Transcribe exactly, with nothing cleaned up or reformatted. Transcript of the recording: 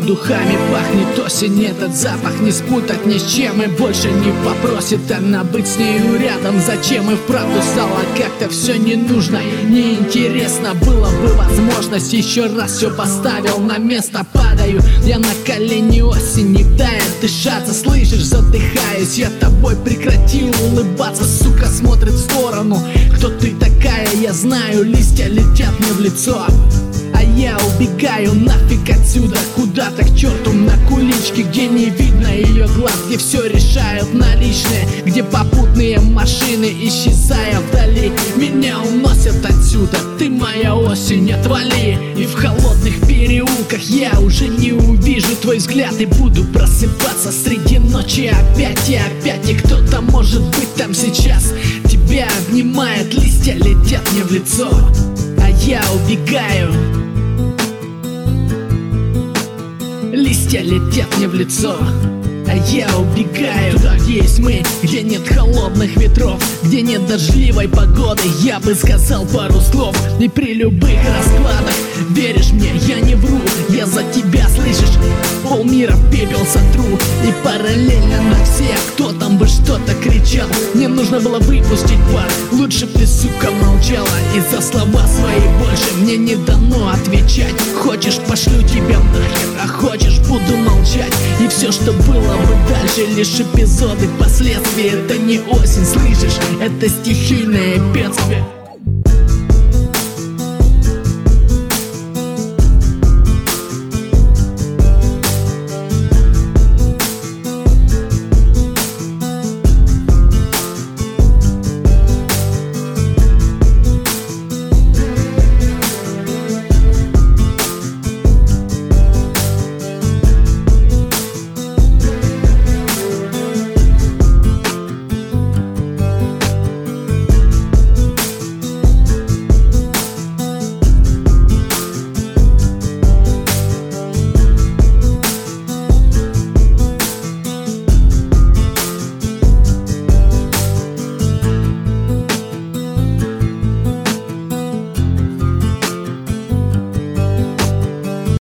духами пахнет осень. Этот запах не спутать ни с чем, и больше не попросит она быть с нею рядом. Зачем? И вправду стало как-то все не нужно, неинтересно. Было бы возможность, еще раз все поставил на место. Падаю я на колени, осень не дает дышаться. Слышишь, задыхаюсь я тобой, прекрати улыбаться. Сука смотрит в сторону. Кто ты такая? Я знаю, листья летят мне в лицо, а я убегаю нафиг отсюда, куда-то к черту, на куличке, где не видно ее глаз, где все решают наличные, где попутные машины, исчезая вдали, меня уносят отсюда. Ты моя осень, отвали. И в холодных переулках я уже не увижу твой взгляд, и буду просыпаться среди ночи опять и опять. И кто-то может быть там сейчас тебя обнимает, листья летят мне в лицо, а я убегаю. Листья летят мне в лицо, а я убегаю. Туда, где есть мы, где нет холодных ветров, где нет дождливой погоды, я бы сказал пару слов. И при любых раскладах, веришь мне, я не вру, я за тебя, слышишь, полмира в пепел сотру. И параллельно на всех, кто там бы что-то кричал, мне нужно было выпустить пар. Лучше б ты, сука, молчала, и за слова свои больше мне не дано отвечать. Хочешь, пошлю тебя нахер, а хочешь, буду молчать. И все, что было бы дальше, лишь эпизоды, последствия. Это не осень, слышишь, это стихийное бедствие.